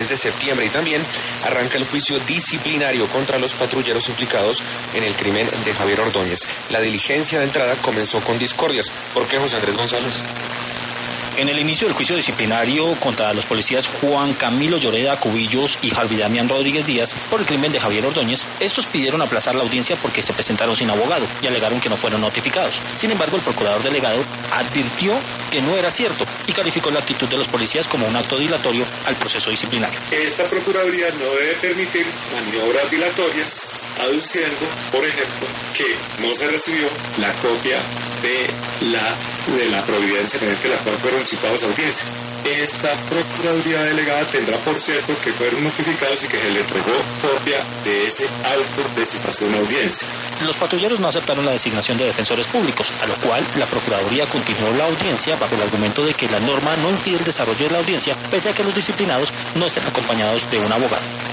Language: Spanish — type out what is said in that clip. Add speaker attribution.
Speaker 1: de septiembre y también arranca el juicio disciplinario contra los patrulleros implicados en el crimen de Javier Ordóñez. La diligencia de entrada comenzó con discordias. ¿Por qué, José Andrés González?
Speaker 2: En el inicio del juicio disciplinario contra los policías Juan Camilo Lloreda Cubillos y Javi Damián Rodríguez Díaz por el crimen de Javier Ordóñez, estos pidieron aplazar la audiencia porque se presentaron sin abogado y alegaron que no fueron notificados. Sin embargo, el procurador delegado advirtió que no era cierto y calificó la actitud de los policías como un acto dilatorio al proceso disciplinario.
Speaker 3: Esta Procuraduría no debe permitir maniobras dilatorias, aduciendo, por ejemplo, que no se recibió la copia de la providencia mediante la cual fueron citados a audiencia. Esta Procuraduría delegada tendrá por cierto que fueron notificados y que se le entregó copia de ese auto de citación a audiencia.
Speaker 2: Los patrulleros no aceptaron la designación de defensores públicos, a lo cual la Procuraduría continuó la audiencia bajo el argumento de que la norma no impide el desarrollo de la audiencia, pese a que los disciplinados no estén acompañados de un abogado.